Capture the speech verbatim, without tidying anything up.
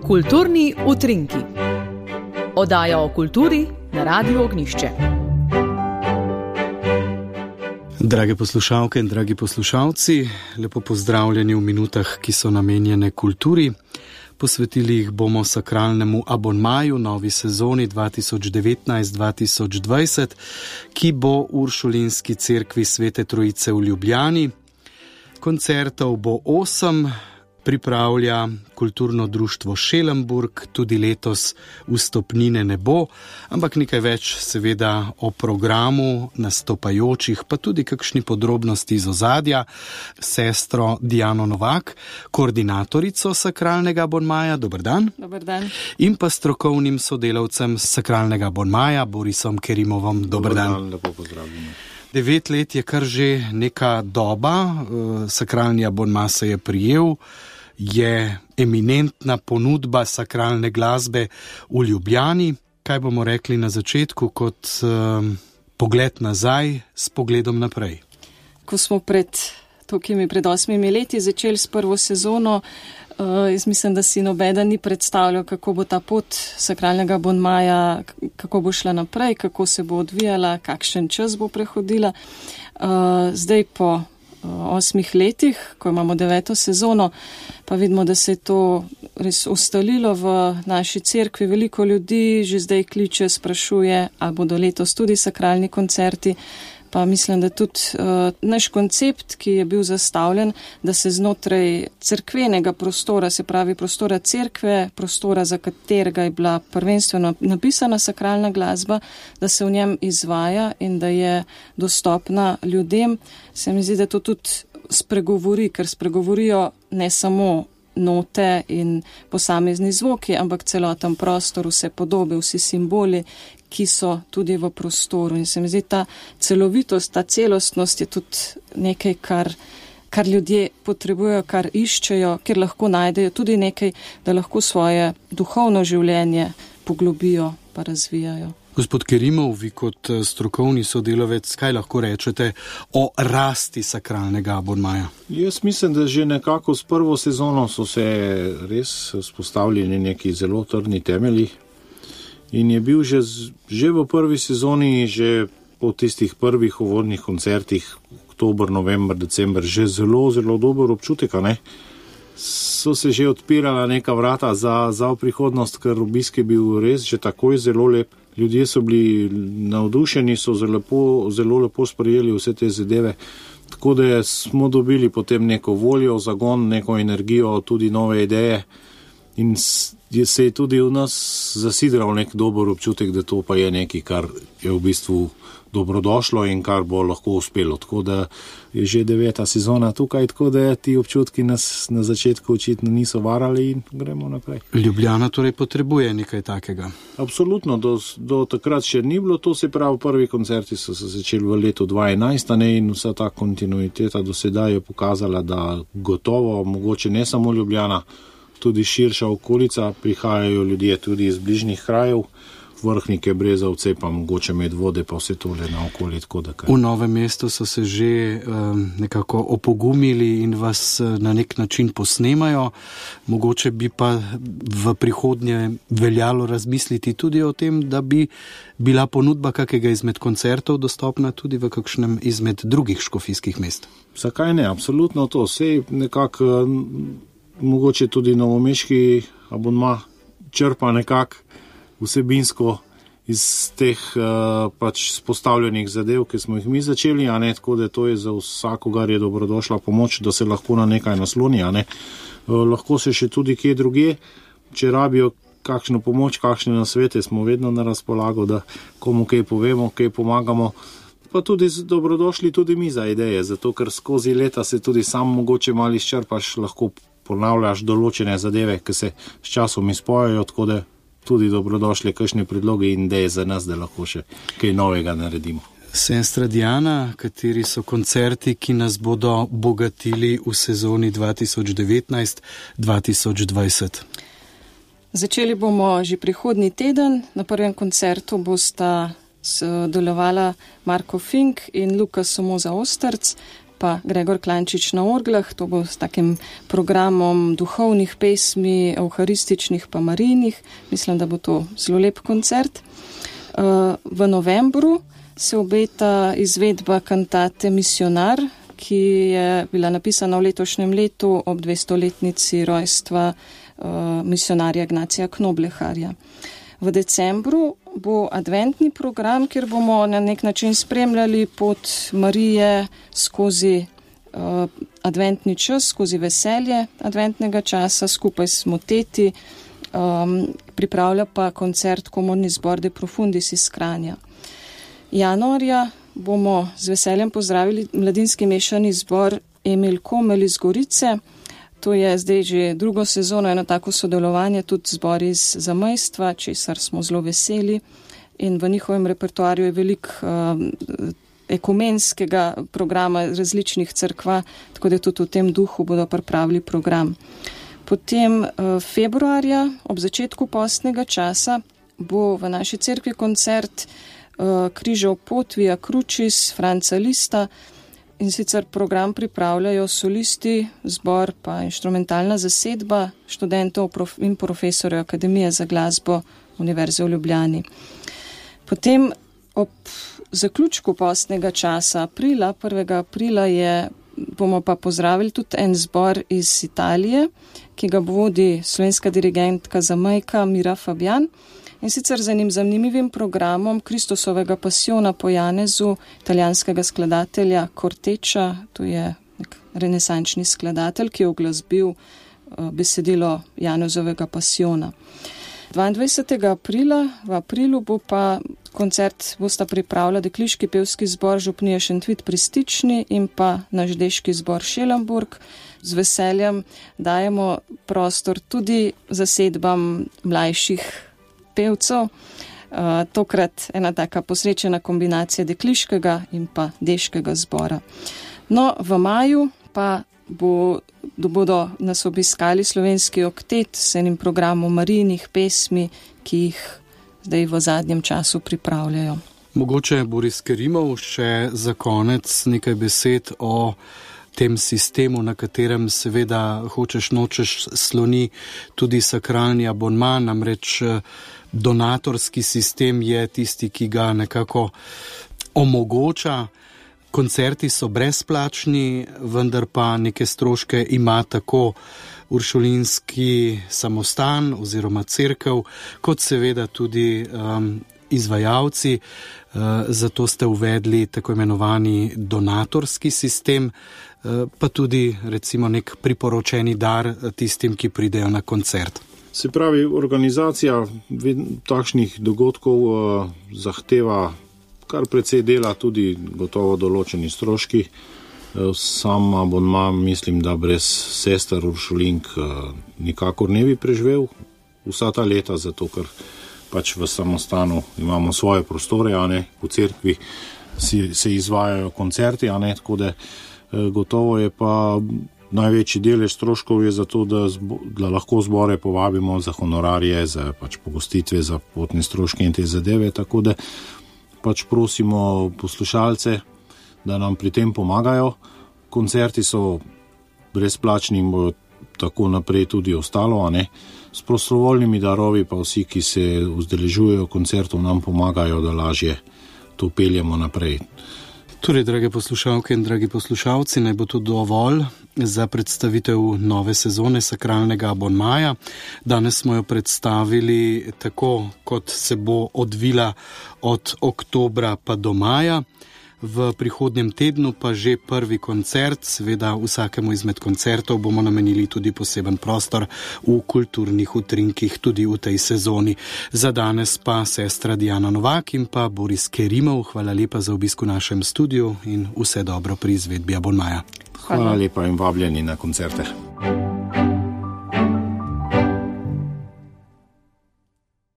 Kulturni utrinki. Oddaja o kulturi na Radiu Ognjišče. Drage poslušalke in dragi poslušalci, lepo pozdravljeni v minutah, ki so namenjene kulturi. Posvetili jih bomo sakralnemu abonmaju novi sezoni dva tisoč devetnajst dva tisoč dvajset, ki bo v Uršulinski cerkvi Svete Trojice v Ljubljani. Koncertov bo osem, pripravlja kulturno društvo Šelenburg, tudi letos vstopnine ne bo, ampak nekaj več seveda o programu nastopajočih, pa tudi kakšni podrobnosti iz ozadja. Sestro Diano Novak, koordinatorico sakralnega abonmaja, dober dan. Dober dan. In pa strokovnim sodelavcem sakralnega abonmaja, Borisom Kerimovom, dober, dober dan. dan. Lepo pozdravljeni. Devet let je kar že neka doba, sakralni abonma se je prijel, je eminentna ponudba sakralne glasbe v Ljubljani. Kaj bomo rekli na začetku kot um, pogled nazaj s pogledom naprej? Ko smo pred tokimi pred osmimi leti začeli s prvo sezono, uh, jaz mislim, da si nobeden ni predstavljal, kako bo ta pot sakralnega abonmaja, kako bo šla naprej, kako se bo odvijala, kakšen čas bo prehodila. Uh, zdaj po osmih letih, ko imamo deveto sezono, pa vidimo, da se je to res ustalilo v naši cerkvi. Veliko ljudi že zdaj kliče, sprašuje, ali bodo letos tudi sakralni koncerti. Pa mislim, da tudi uh, naš koncept, ki je bil zastavljen, da se znotraj cerkvenega prostora, se pravi prostora cerkve, prostora, za katerega je bila prvenstveno napisana sakralna glasba, da se v njem izvaja in da je dostopna ljudem, se mi zdi, da to tudi spregovori, ker spregovorijo ne samo note in posamezni zvoki, ampak celoten prostor, vse podobe, vsi simboli, ki so tudi v prostoru. In se mi zdi, ta celovitost, ta celostnost je tudi nekaj, kar, kar ljudje potrebujejo, kar iščejo, ker lahko najdejo tudi nekaj, da lahko svoje duhovno življenje poglobijo pa razvijajo. Gospod Kerimov, vi kot strokovni sodelavec, kaj lahko rečete o rasti sakralnega abonmaja? Jaz mislim, da že nekako s prvo sezono so se res spostavljeni neki zelo trdni temelji in je bil že, že v prvi sezoni, že po tistih prvih uvodnih koncertih, oktober, november, december, že zelo, zelo dober občutek, a ne? So se že odpirala neka vrata za, za prihodnost, ker obisk je bil res že takoj zelo lep. Ljudje so bili navdušeni, so zelo lepo, zelo lepo sprejeli vse te zadeve, tako da smo dobili potem neko voljo, zagon, neko energijo, tudi nove ideje in se je tudi v nas zasidral nek dober občutek, da to pa je nekaj, kar je v bistvu dobrodošlo in kar bo lahko uspelo. Tako da je že deveta sezona tukaj, tako da ti občutki nas na začetku očitno niso varali in gremo naprej. Ljubljana torej potrebuje nekaj takega? Absolutno, do, do takrat še ni bilo to, se pravi, prvi koncerti so se začeli v letu dva tisoč enajst in vsa ta kontinuiteta do sedaj je pokazala, da gotovo, mogoče ne samo Ljubljana, tudi širša okolica, prihajajo ljudje tudi iz bližnjih krajev, Vrhnike, Brezovce, pa mogoče Medvode, pa vse tole na okolje. V Novem mestu so se že um, nekako opogumili in vas na nek način posnemajo. Mogoče bi pa v prihodnje veljalo razmisliti tudi o tem, da bi bila ponudba kakega izmed koncertov dostopna tudi v kakšnem izmed drugih škofijskih mest. Zakaj ne? Absolutno to. Sej nekako mogoče tudi novomeški abonma črpa nekako vsebinsko iz teh uh, pač spostavljenih zadev, ki smo jih mi začeli, a ne, tako da to je za vsakogar je dobrodošla pomoč, da se lahko na nekaj nasloni, a ne. Uh, lahko se še tudi kje druge, če rabijo kakšno pomoč, kakšne nasvete, smo vedno na razpolago, da komu kaj povemo, kaj pomagamo, pa tudi dobrodošli tudi mi za ideje, zato ker skozi leta se tudi sam mogoče malo izčrpaš, lahko ponavljaš določene zadeve, ki se s časom izpojajo, tako da tudi dobrodošli kakšne predloge in ideje za nas, da lahko še kaj novega naredimo. Sestra Diana, kateri so koncerti, ki nas bodo bogatili v sezoni dva tisoč devetnajst dva tisoč dvajset? Začeli bomo že prihodnji teden. Na prvem koncertu bosta sodelovala Marko Fink in Luka Somoza Osterc. pa Gregor Klančič na orglah. To bo s takim programom duhovnih pesmi, evharističnih pa marinih. Mislim, da bo to zelo lep koncert. V novembru se obeta izvedba kantate Misionar, ki je bila napisana v letošnjem letu ob dvestoletnici rojstva misionarja Ignacija Knobleharja. V decembru bo adventni program, kjer bomo na nek način spremljali pot Marije skozi uh, adventni čas, skozi veselje adventnega časa, skupaj s moteti, um, pripravlja pa koncert Komorni zbor De Profundis iz Kranja. Januarja bomo z veseljem pozdravili mladinski mešani zbor Emil Komel iz Gorice. To je zdaj že drugo sezono, eno tako sodelovanje, tudi zbor iz zamejstva, česar smo zelo veseli. In v njihovem repertoarju je veliko uh, ekumenskega programa različnih cerkva, tako da tudi v tem duhu bodo pripravili program. Potem uh, februarja, ob začetku postnega časa, bo v naši cerkvi koncert uh, Križev pot Via Crucis Franca Lista. In sicer program pripravljajo solisti, zbor pa inštrumentalna zasedba študentov in profesorjev Akademije za glasbo Univerze v Ljubljani. Potem ob zaključku postnega časa aprila, prvega aprila je, bomo pa pozdravili tudi en zbor iz Italije, ki ga vodi slovenska dirigentka zamejka Mira Fabian. In sicer z enim zanimivim programom Kristusovega pasiona po Janezu, italijanskega skladatelja Corteča, to je nek renesančni skladatelj, ki je uglasbil besedilo Janezovega pasiona. dvaindvajsetega aprila, v aprilu bo pa koncert bosta pripravila dekliški pevski zbor Župnije Šentvid pri Stični in pa naš deški zbor Šelamburg. Z veseljem dajemo prostor tudi zasedbam mlajših pevcev, uh, tokrat ena taka posrečena kombinacija dekliškega in pa deškega zbora. No, v maju pa bo, bodo nas obiskali slovenski oktet s enim programom marijinih pesmi, ki jih zdaj v zadnjem času pripravljajo. Mogoče Boris Kerimov še za konec nekaj besed o tem sistemu, na katerem seveda hočeš nočeš sloni tudi sakralni abonma, namreč donatorski sistem je tisti, ki ga nekako omogoča. Koncerti so brezplačni, vendar pa neke stroške ima tako uršulinski samostan oziroma cerkev, kot seveda tudi um, izvajalci. Uh, zato ste uvedli tako imenovani donatorski sistem, uh, pa tudi recimo nek priporočeni dar tistim, ki pridejo na koncert. Se pravi, organizacija takšnih dogodkov uh, zahteva kar precej dela, tudi gotovo določeni stroški. Uh, sam abonma mislim, da brez sester uršulink uh, nikakor ne bi preživel vsa ta leta, zato ker pač v samostanu imamo svoje prostore, a ne, v cerkvi si, se izvajajo koncerti, a ne, tako da uh, gotovo je pa največji delež stroškov je zato, da, zbo, da lahko zbore povabimo za honorarje, za pač pogostitve, za potne stroške in te zadeve, tako da pač prosimo poslušalce, da nam pri tem pomagajo. Koncerti so brezplačni in bo tako naprej tudi ostalo, a ne. S prostovoljnimi darovi pa vsi, ki se udeležujejo koncertov, nam pomagajo, da lažje to peljemo naprej. Torej, drage poslušalke in dragi poslušalci, naj bo to dovolj za predstavitev nove sezone sakralnega abonmaja. Danes smo jo predstavili tako, kot se bo odvila od oktobra pa do maja. V prihodnjem tednu pa že prvi koncert, seveda vsakemu izmed koncertov bomo namenili tudi poseben prostor v kulturnih utrinkih tudi v tej sezoni. Za danes pa sestra Diana Novak in pa Boris Kerimov. Hvala lepa za obisk v našem studiu in vse dobro pri izvedbi abonmaja. Hvala lepa in vabljeni na koncerte.